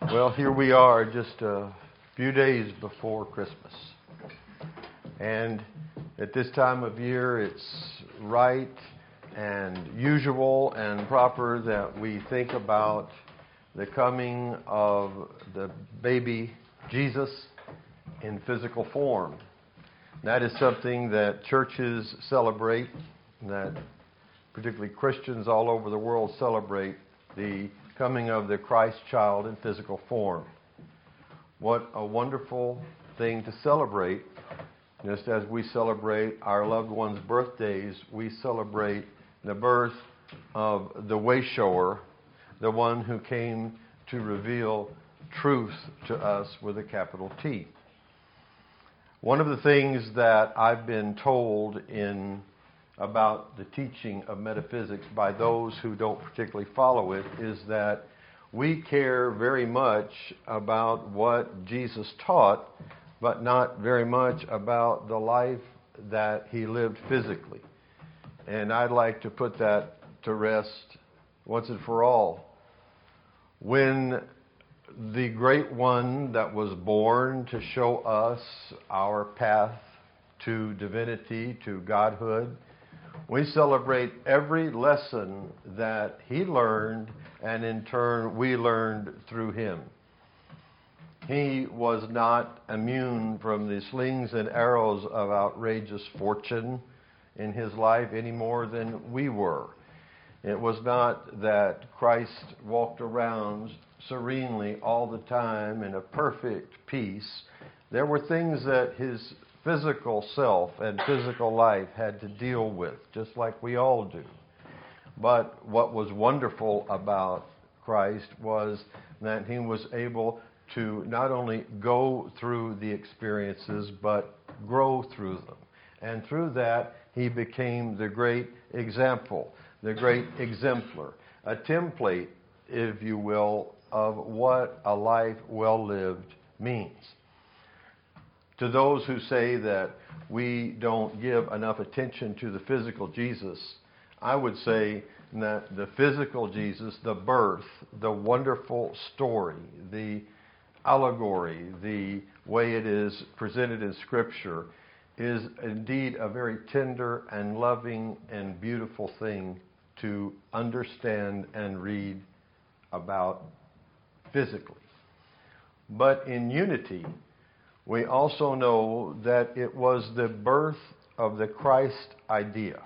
Well, here we are just a few days before Christmas. And at this time of year, it's right and usual and proper that we think about the coming of the baby Jesus in physical form. That is something that churches celebrate, that particularly Christians all over the world celebrate, the coming of the Christ child in physical form. What a wonderful thing to celebrate. Just as we celebrate our loved ones' birthdays, we celebrate the birth of the way-shower, the one who came to reveal truth to us with a capital T. One of the things that I've been told about the teaching of metaphysics by those who don't particularly follow it is that we care very much about what Jesus taught, but not very much about the life that he lived physically. And I'd like to put that to rest once and for all. When the great one that was born to show us our path to divinity, to godhood, we celebrate every lesson that he learned, and in turn we learned through him. He was not immune from the slings and arrows of outrageous fortune in his life any more than we were. It was not that Christ walked around serenely all the time in a perfect peace. There were things that his physical self and physical life had to deal with, just like we all do. But what was wonderful about Christ was that he was able to not only go through the experiences, but grow through them. And through that, he became the great example, the great exemplar, a template, if you will, of what a life well lived means. To those who say that we don't give enough attention to the physical Jesus, I would say that the physical Jesus, the birth, the wonderful story, the allegory, the way it is presented in Scripture, is indeed a very tender and loving and beautiful thing to understand and read about physically. But in unity, we also know that it was the birth of the Christ idea.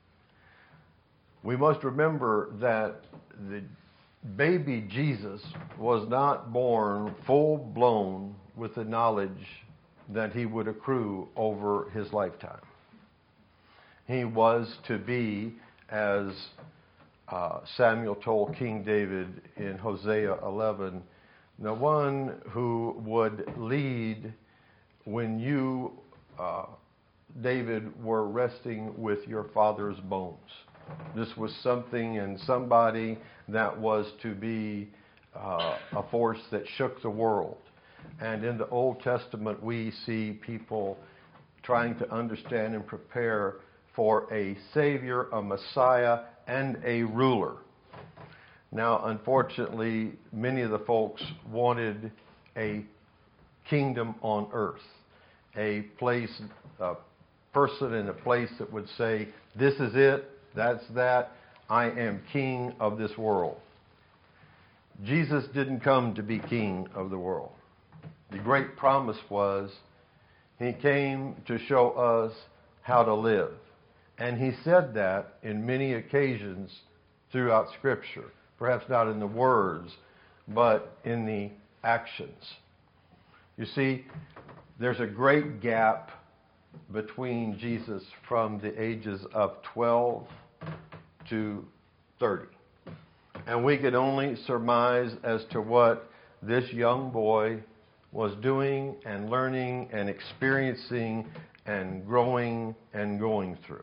We must remember that the baby Jesus was not born full-blown with the knowledge that he would accrue over his lifetime. He was to be, as Samuel told King David in Hosea 11, the one who would lead when you, David, were resting with your father's bones. This was something and somebody that was to be a force that shook the world. And in the Old Testament, we see people trying to understand and prepare for a Savior, a Messiah, and a ruler. Now, unfortunately, many of the folks wanted a kingdom on earth, a place, a person in a place that would say, this is it, that's that, I am king of this world. Jesus didn't come to be king of the world. The great promise was he came to show us how to live. And he said that in many occasions throughout Scripture. Perhaps not in the words, but in the actions. You see, there's a great gap between Jesus from the ages of 12 to 30. And we can only surmise as to what this young boy was doing and learning and experiencing and growing and going through.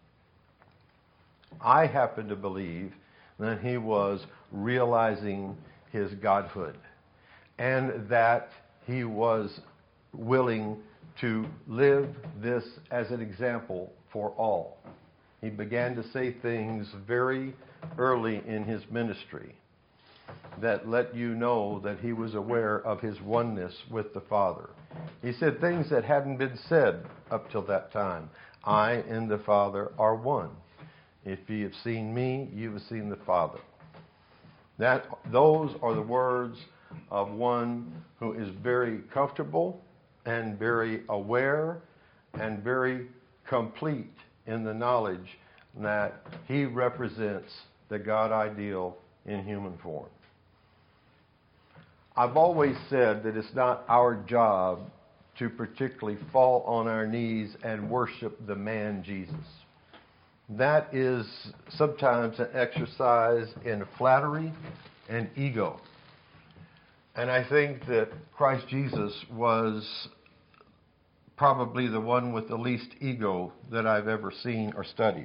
I happen to believe that he was realizing his godhood and that he was willing to live this as an example for all. He began to say things very early in his ministry. that let you know that he was aware of his oneness with the Father. He said things that hadn't been said up till that time. I and the Father are one. If ye have seen me, you have seen the Father. Those are the words of one who is very comfortable and very aware and very complete in the knowledge that he represents the God ideal in human form. I've always said that it's not our job to particularly fall on our knees and worship the man Jesus. That is sometimes an exercise in flattery and ego. And I think that Christ Jesus was probably the one with the least ego that I've ever seen or studied.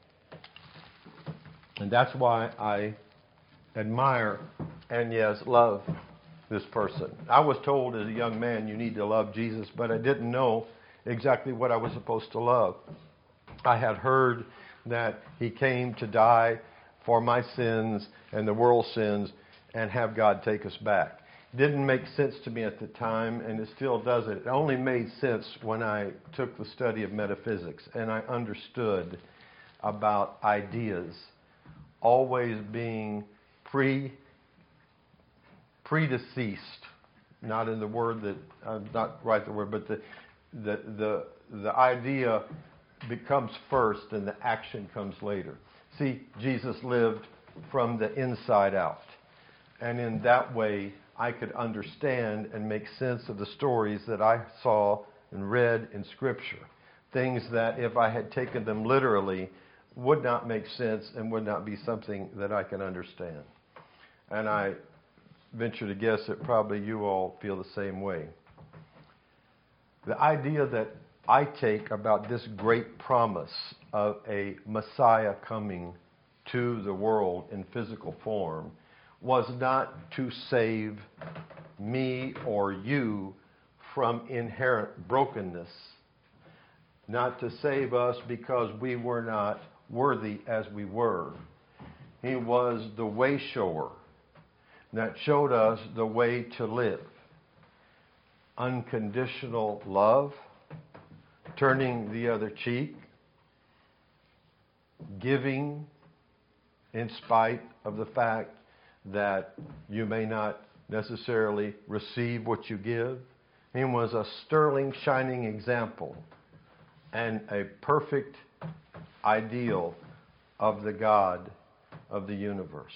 And that's why I admire and yes, love this person. I was told as a young man you need to love Jesus, but I didn't know exactly what I was supposed to love. I had heard that he came to die for my sins and the world's sins and have God take us back. Didn't make sense to me at the time, and it still doesn't. It only made sense when I took the study of metaphysics and I understood about ideas always being predeceased, not in the word that not right the word, but the idea becomes first and the action comes later. See, Jesus lived from the inside out, and in that way I could understand and make sense of the stories that I saw and read in Scripture. Things that if I had taken them literally would not make sense and would not be something that I can understand. And I venture to guess that probably you all feel the same way. The idea that I take about this great promise of a Messiah coming to the world in physical form was not to save me or you from inherent brokenness, not to save us because we were not worthy as we were. He was the way shower that showed us the way to live. Unconditional love, turning the other cheek, giving in spite of the fact that you may not necessarily receive what you give. He was a sterling, shining example and a perfect ideal of the God of the universe.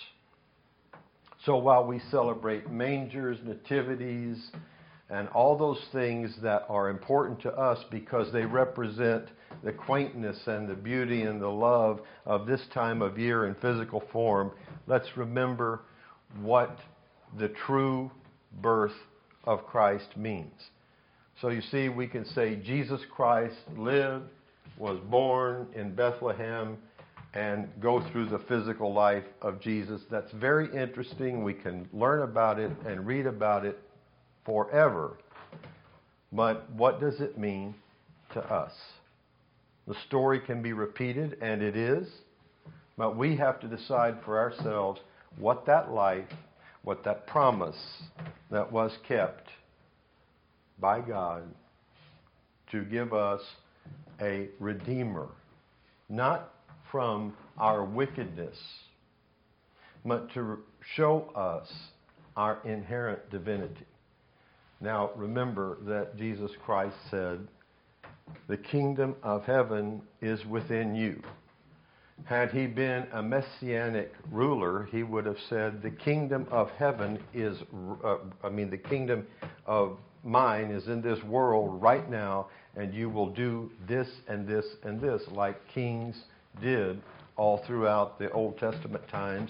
So while we celebrate mangers, nativities, and all those things that are important to us because they represent the quaintness and the beauty and the love of this time of year in physical form, let's remember what the true birth of Christ means. So you see, we can say Jesus Christ lived, was born in Bethlehem, and go through the physical life of Jesus. That's very interesting. We can learn about it and read about it forever. But what does it mean to us? The story can be repeated, and it is, but we have to decide for ourselves what that life, what that promise that was kept by God to give us a Redeemer, not from our wickedness, but to show us our inherent divinity. Now, remember that Jesus Christ said, the kingdom of heaven is within you. Had he been a messianic ruler, he would have said, the kingdom of heaven is, the kingdom of mine is in this world right now, and you will do this and this and this, like kings did all throughout the Old Testament times,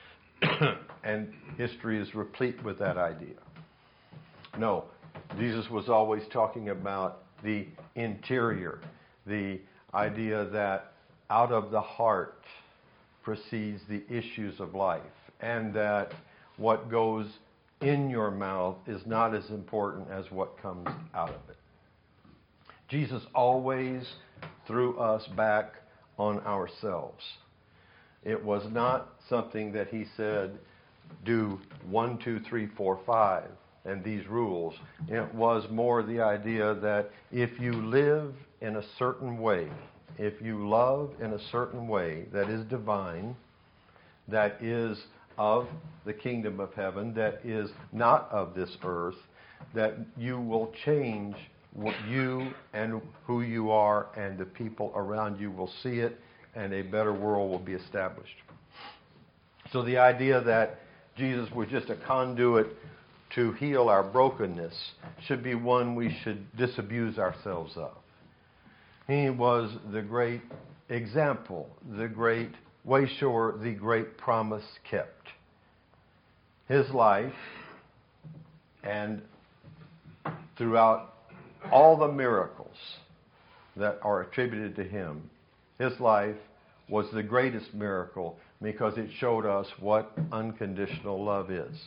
and history is replete with that idea. No, Jesus was always talking about the interior, the idea that out of the heart proceeds the issues of life, and that what goes in your mouth is not as important as what comes out of it. Jesus always threw us back on ourselves. It was not something that he said, do 1, 2, 3, 4, 5 and these rules. It was more the idea that if you live in a certain way, if you love in a certain way that is divine, that is of the kingdom of heaven, that is not of this earth, that you will change what you and who you are, and the people around you will see it, and a better world will be established. So the idea that Jesus was just a conduit to heal our brokenness should be one we should disabuse ourselves of. He was the great example, the great way shower, the great promise kept. His life, and throughout all the miracles that are attributed to him, his life was the greatest miracle because it showed us what unconditional love is.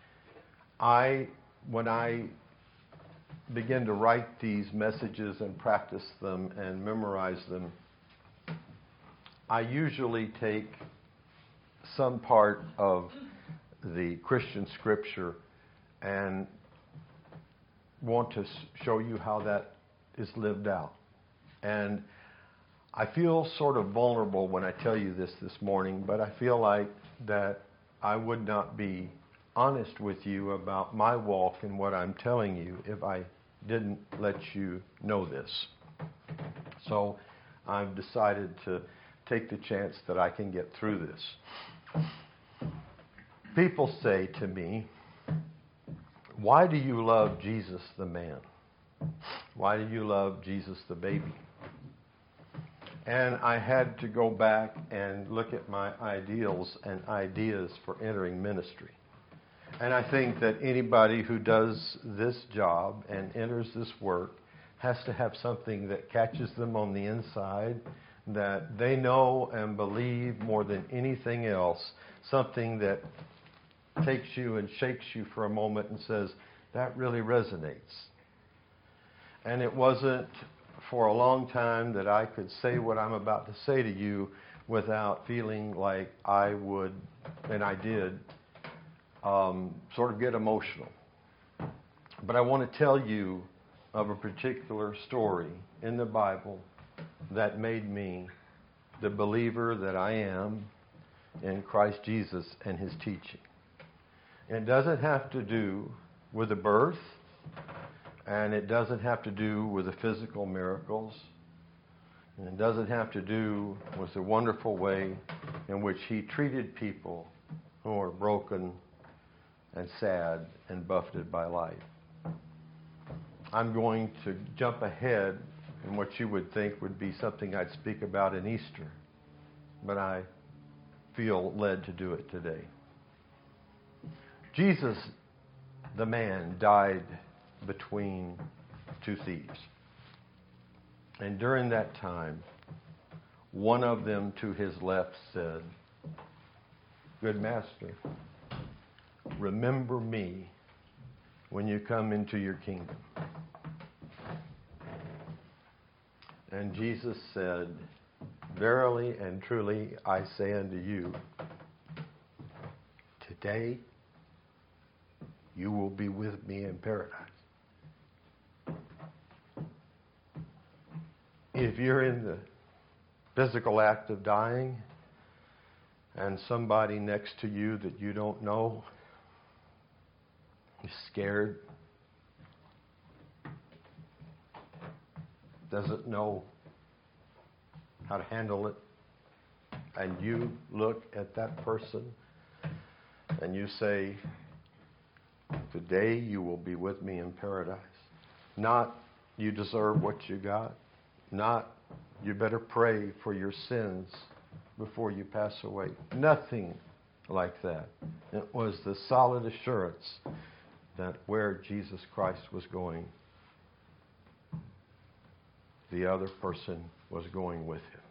When I begin to write these messages and practice them and memorize them, I usually take some part of the Christian scripture and want to show you how that is lived out. And I feel sort of vulnerable when I tell you this morning, but I feel like that I would not be honest with you about my walk and what I'm telling you if I didn't let you know this. So I've decided to take the chance that I can get through this. People say to me, "Why do you love Jesus the man? Why do you love Jesus the baby?" And I had to go back and look at my ideals and ideas for entering ministry. And I think that anybody who does this job and enters this work has to have something that catches them on the inside, that they know and believe more than anything else, something that takes you and shakes you for a moment and says, that really resonates. And it wasn't for a long time that I could say what I'm about to say to you without feeling like I would, and I did, sort of get emotional. But I want to tell you of a particular story in the Bible that made me the believer that I am in Christ Jesus and his teaching. It doesn't have to do with the birth, and it doesn't have to do with the physical miracles, and it doesn't have to do with the wonderful way in which he treated people who are broken and sad and buffeted by life. I'm going to jump ahead in what you would think would be something I'd speak about in Easter, but I feel led to do it today. Jesus, the man, died between two thieves. And during that time, one of them to his left said, "Good master, remember me when you come into your kingdom." And Jesus said, "Verily and truly I say unto you, today you will be with me in paradise." If you're in the physical act of dying and somebody next to you that you don't know is scared, doesn't know how to handle it, and you look at that person and you say, "Today you will be with me in paradise." Not, "You deserve what you got." Not, "You better pray for your sins before you pass away." Nothing like that. It was the solid assurance that where Jesus Christ was going, the other person was going with him.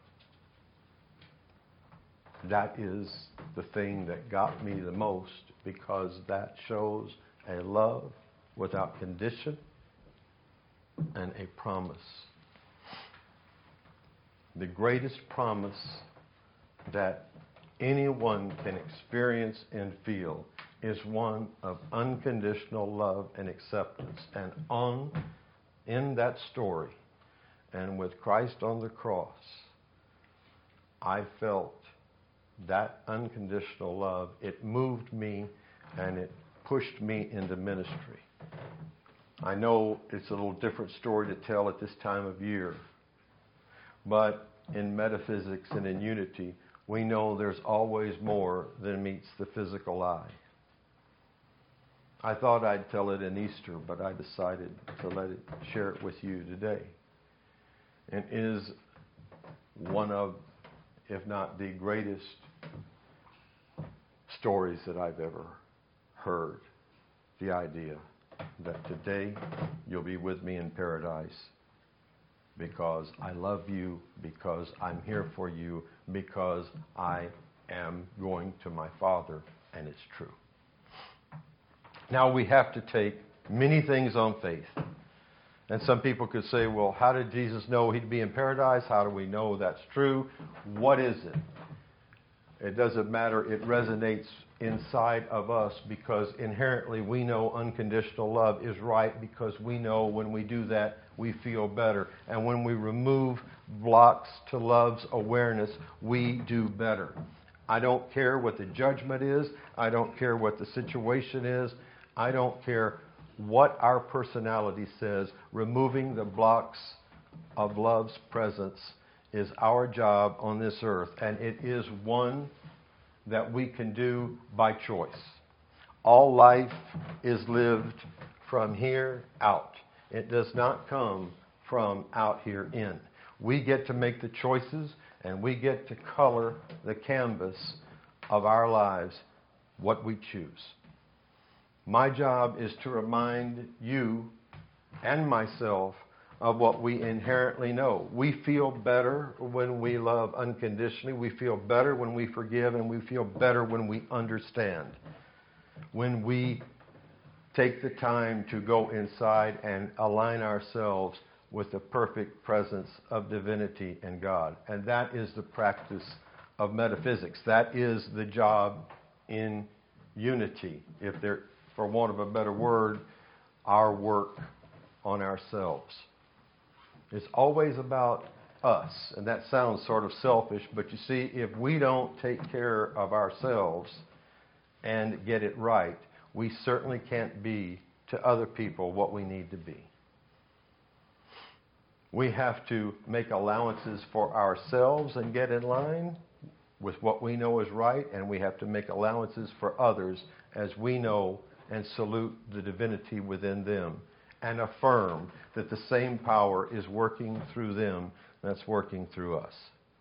That is the thing that got me the most, because that shows a love without condition and a promise. The greatest promise that anyone can experience and feel is one of unconditional love and acceptance. And in that story, and with Christ on the cross, I felt that unconditional love. It moved me and it pushed me into ministry. I know it's a little different story to tell at this time of year, but in metaphysics and in unity, we know there's always more than meets the physical eye. I thought I'd tell it in Easter, but I decided to share it with you today. It is one of, if not the greatest stories that I've ever heard. The idea that today you'll be with me in paradise because I love you, because I'm here for you, because I am going to my Father, and it's true. Now we have to take many things on faith. And some people could say, well, how did Jesus know he'd be in paradise? How do we know that's true? What is it? It doesn't matter. It resonates inside of us because inherently we know unconditional love is right because we know when we do that, we feel better. And when we remove blocks to love's awareness, we do better. I don't care what the judgment is. I don't care what the situation is. I don't care what our personality says. Removing the blocks of love's presence is our job on this earth, and it is one that we can do by choice. All life is lived from here out. It does not come from out here in. We get to make the choices, and we get to color the canvas of our lives what we choose. My job is to remind you and myself of what we inherently know. We feel better when we love unconditionally. We feel better when we forgive, and we feel better when we understand. When we take the time to go inside and align ourselves with the perfect presence of divinity and God. And that is the practice of metaphysics. That is the job in unity. If there, for want of a better word, our work on ourselves. It's always about us, and that sounds sort of selfish, but you see, if we don't take care of ourselves and get it right, we certainly can't be to other people what we need to be. We have to make allowances for ourselves and get in line with what we know is right, and we have to make allowances for others as we know and salute the divinity within them and affirm that the same power is working through them that's working through us.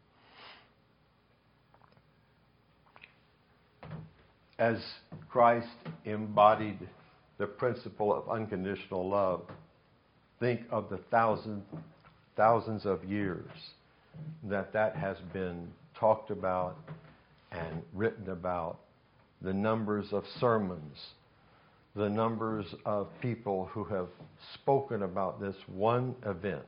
As Christ embodied the principle of unconditional love, think of the thousands of years that has been talked about and written about, the numbers of sermons, the numbers of people who have spoken about this one event.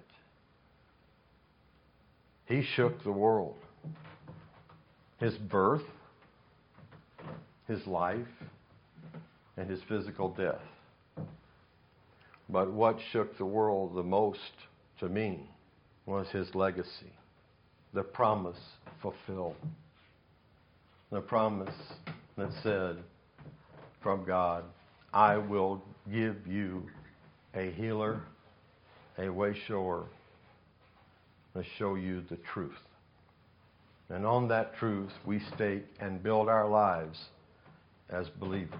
He shook the world. His birth, his life, and his physical death. But what shook the world the most to me was his legacy, the promise fulfilled. The promise that said from God, I will give you a healer, a way shower, to show you the truth. And on that truth, we stake and build our lives as believers.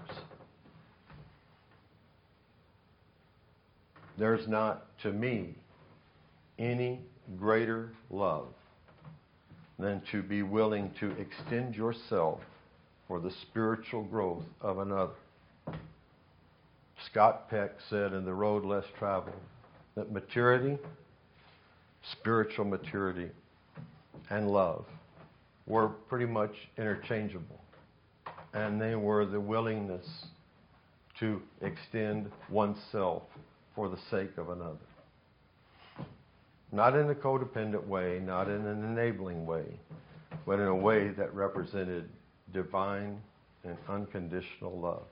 There's not, to me, any greater love than to be willing to extend yourself for the spiritual growth of another. Scott Peck said in The Road Less Traveled that maturity, spiritual maturity, and love were pretty much interchangeable. And they were the willingness to extend oneself for the sake of another. Not in a codependent way, not in an enabling way, but in a way that represented divine and unconditional love.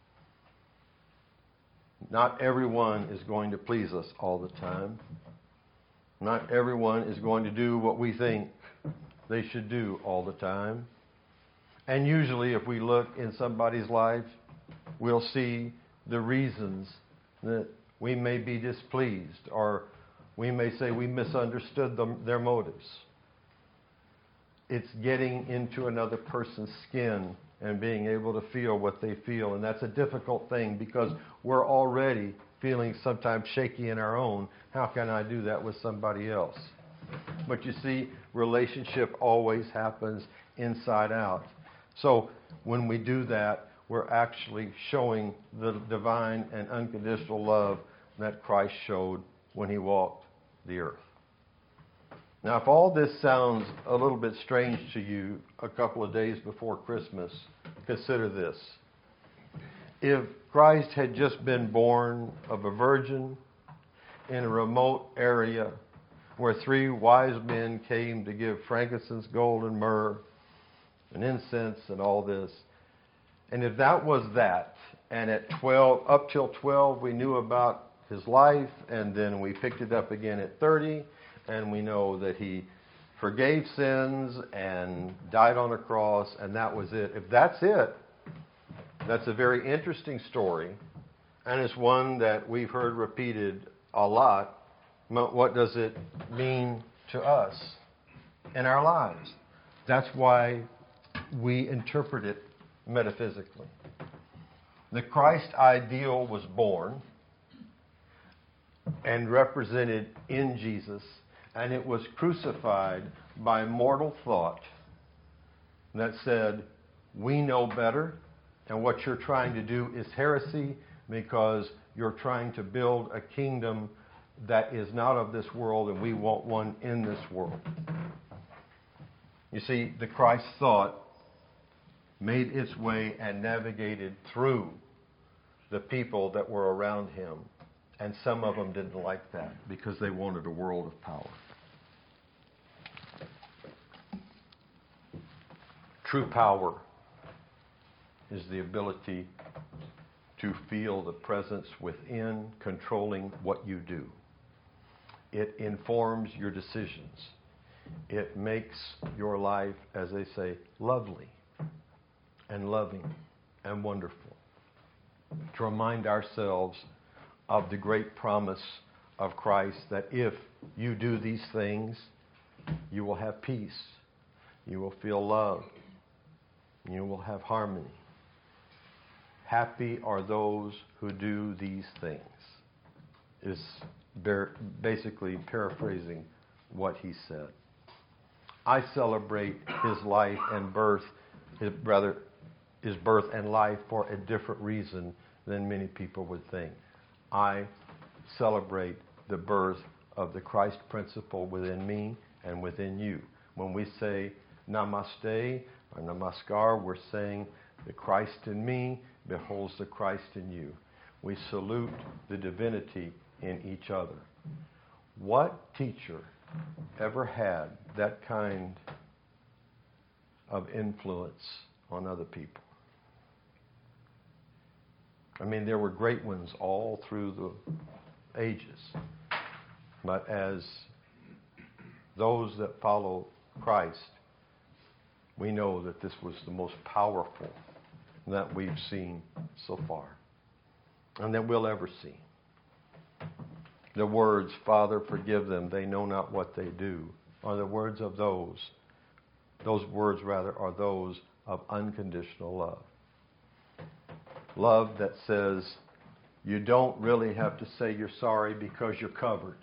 Not everyone is going to please us all the time. Not everyone is going to do what we think they should do all the time. And usually if we look in somebody's life, we'll see the reasons that we may be displeased, or we may say we misunderstood their motives. It's getting into another person's skin and being able to feel what they feel. And that's a difficult thing because we're already feeling sometimes shaky in our own. How can I do that with somebody else? But you see, relationship always happens inside out. So when we do that, we're actually showing the divine and unconditional love that Christ showed when he walked the earth. Now, if all this sounds a little bit strange to you a couple of days before Christmas, consider this. If Christ had just been born of a virgin in a remote area where 3 wise men came to give frankincense, gold, and myrrh, and incense, and all this, and if that was that, and at 12, up till 12, we knew about his life, and then we picked it up again at 30, and we know that he forgave sins and died on a cross, and that was it. If that's it, that's a very interesting story, and it's one that we've heard repeated a lot. But what does it mean to us in our lives? That's why we interpret it metaphysically. The Christ ideal was born and represented in Jesus, and it was crucified by mortal thought that said, we know better, and what you're trying to do is heresy because you're trying to build a kingdom that is not of this world, and we want one in this world. You see, the Christ thought made its way and navigated through the people that were around him. And some of them didn't like that because they wanted a world of power. True power is the ability to feel the presence within, controlling what you do. It informs your decisions. It makes your life, as they say, lovely and loving and wonderful. To remind ourselves of the great promise of Christ that if you do these things, you will have peace, you will feel love, you will have harmony. Happy are those who do these things, is basically paraphrasing what he said. I celebrate his life and birth, his birth and life for a different reason than many people would think. I celebrate the birth of the Christ principle within me and within you. When we say namaste or namaskar, we're saying the Christ in me beholds the Christ in you. We salute the divinity in each other. What teacher ever had that kind of influence on other people? I mean, there were great ones all through the ages. But as those that follow Christ, we know that this was the most powerful that we've seen so far and that we'll ever see. The words, Father, forgive them, they know not what they do, are the words of those words rather are those of unconditional love. Love that says you don't really have to say you're sorry because you're covered.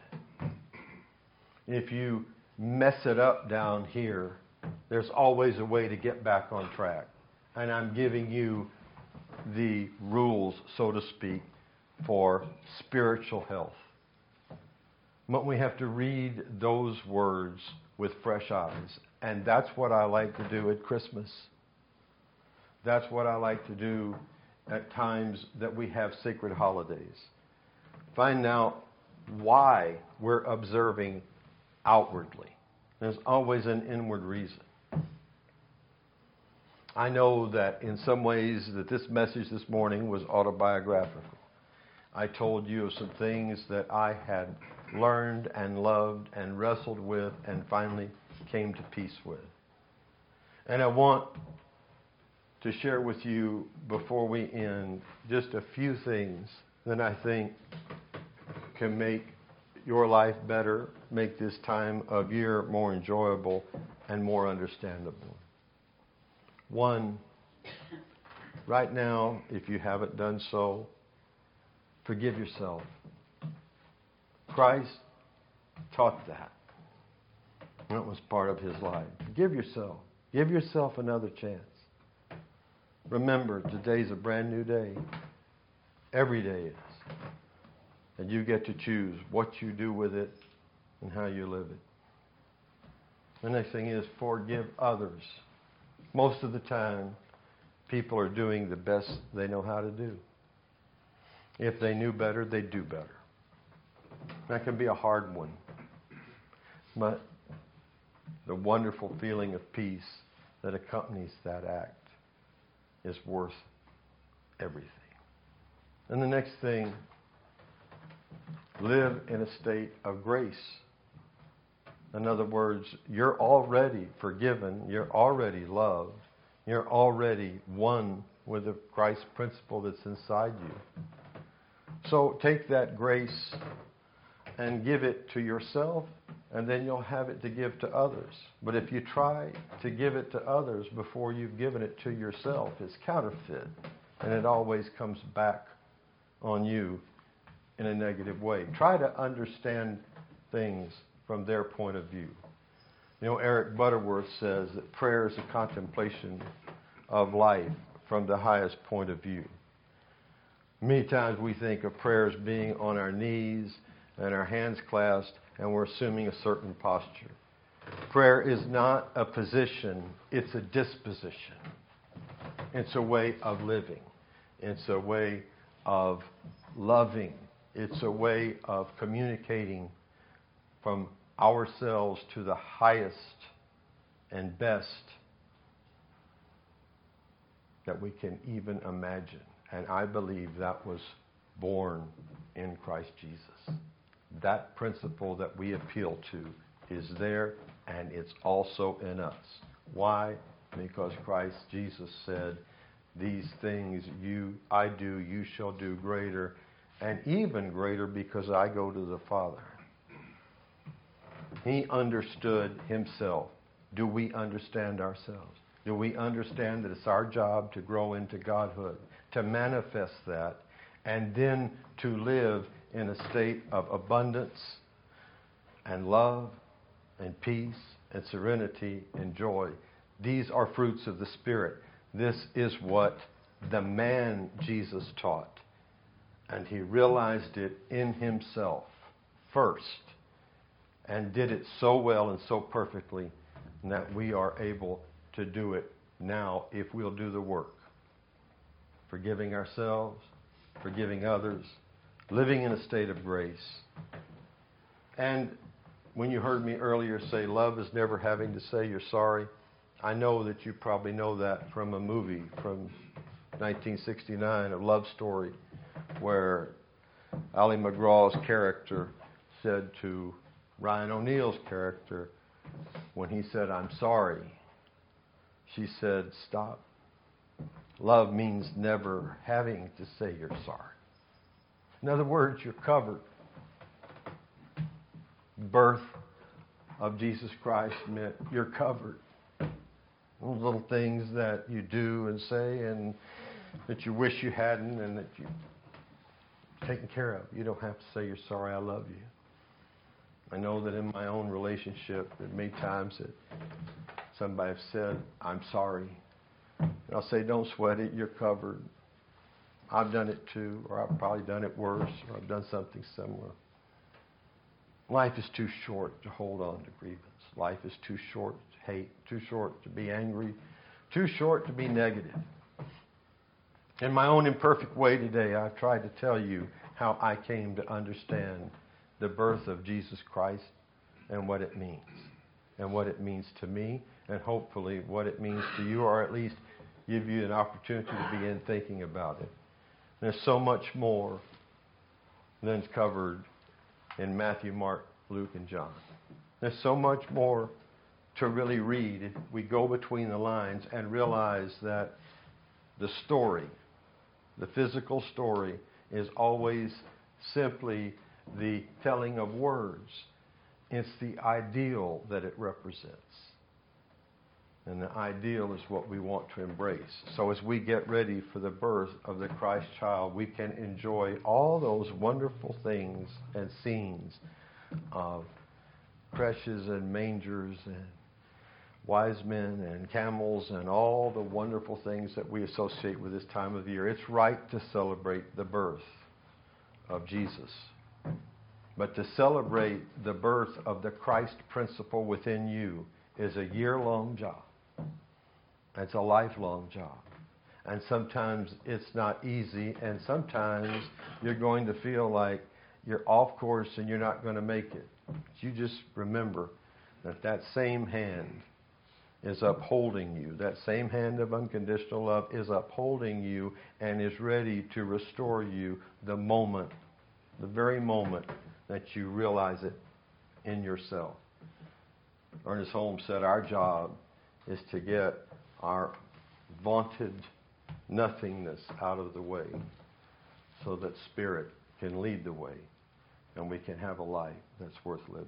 If you mess it up down here, there's always a way to get back on track. And I'm giving you the rules, so to speak, for spiritual health. But we have to read those words with fresh eyes. And that's what I like to do at Christmas. That's what I like to do at times that we have sacred holidays. Find out why we're observing outwardly. There's always an inward reason. I know that in some ways that this message this morning was autobiographical. I told you of some things that I had learned and loved and wrestled with and finally came to peace with. And I want to share with you before we end just a few things that I think can make your life better, make this time of year more enjoyable and more understandable. One, right now, if you haven't done so, forgive yourself. Christ taught that. That was part of his life. Forgive yourself. Give yourself another chance. Remember, today's a brand new day. Every day is. And you get to choose what you do with it and how you live it. The next thing is forgive others. Most of the time, people are doing the best they know how to do. If they knew better, they'd do better. That can be a hard one. But the wonderful feeling of peace that accompanies that act is worth everything. And the next thing, live in a state of grace. In other words, you're already forgiven, you're already loved, you're already one with the Christ principle that's inside you. So take that grace and give it to yourself, and then you'll have it to give to others. But if you try to give it to others before you've given it to yourself, it's counterfeit, and it always comes back on you in a negative way. Try to understand things from their point of view. You know, Eric Butterworth says that prayer is a contemplation of life from the highest point of view. Many times we think of prayer as being on our knees and our hands clasped, and we're assuming a certain posture. Prayer is not a position, it's a disposition. It's a way of living. It's a way of loving. It's a way of communicating from ourselves to the highest and best that we can even imagine. And I believe that was born in Christ Jesus. That principle that we appeal to is there, and it's also in us. Why? Because Christ Jesus said, these things I do, you shall do greater, and even greater because I go to the Father. He understood himself. Do we understand ourselves? Do we understand that it's our job to grow into godhood, to manifest that, and then to live in a state of abundance and love and peace and serenity and joy? These are fruits of the Spirit. This is what the man Jesus taught. And he realized it in himself first and did it so well and so perfectly that we are able to do it now if we'll do the work. Forgiving ourselves, forgiving others, living in a state of grace. And when you heard me earlier say love is never having to say you're sorry, I know that you probably know that from a movie from 1969, a love story, where Ali McGraw's character said to Ryan O'Neal's character, when he said, "I'm sorry," she said, "Stop. Love means never having to say you're sorry." In other words, you're covered. Birth of Jesus Christ meant you're covered. Those little things that you do and say and that you wish you hadn't and that you've taken care of. You don't have to say you're sorry, I love you. I know that in my own relationship, there are many times that somebody has said, "I'm sorry." And I'll say, "Don't sweat it, you're covered. I've done it too, or I've probably done it worse, or I've done something similar." Life is too short to hold on to grievance. Life is too short to hate, too short to be angry, too short to be negative. In my own imperfect way today, I've tried to tell you how I came to understand the birth of Jesus Christ and what it means to me, and hopefully what it means to you, or at least give you an opportunity to begin thinking about it. There's so much more than's covered in Matthew, Mark, Luke, and John. There's so much more to really read if we go between the lines and realize that the story, the physical story, is always simply the telling of words. It's the ideal that it represents. And the ideal is what we want to embrace. So as we get ready for the birth of the Christ child, we can enjoy all those wonderful things and scenes of creches and mangers and wise men and camels and all the wonderful things that we associate with this time of year. It's right to celebrate the birth of Jesus. But to celebrate the birth of the Christ principle within you is a year-long job. It's a lifelong job. And sometimes it's not easy, and sometimes you're going to feel like you're off course and you're not going to make it. But you just remember that that same hand is upholding you. That same hand of unconditional love is upholding you and is ready to restore you the very moment that you realize it in yourself. Ernest Holmes said, our job is to get our vaunted nothingness out of the way so that Spirit can lead the way and we can have a life that's worth living.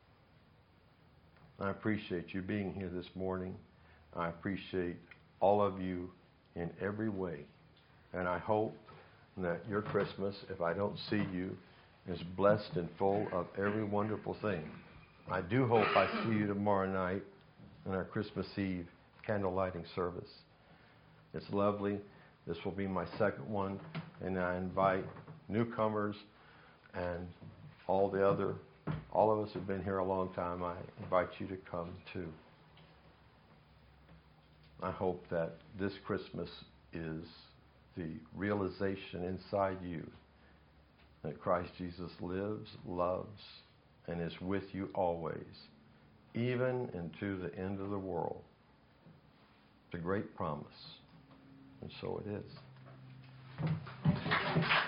I appreciate you being here this morning. I appreciate all of you in every way. And I hope that your Christmas, if I don't see you, is blessed and full of every wonderful thing. I do hope I see you tomorrow night in our Christmas Eve candle lighting service. It's lovely. This will be my second one, and I invite newcomers and all of us who've been here a long time, I invite you to come too. I hope that this Christmas is the realization inside you that Christ Jesus lives, loves, and is with you always, even into the end of the world. It's a great promise, and so it is.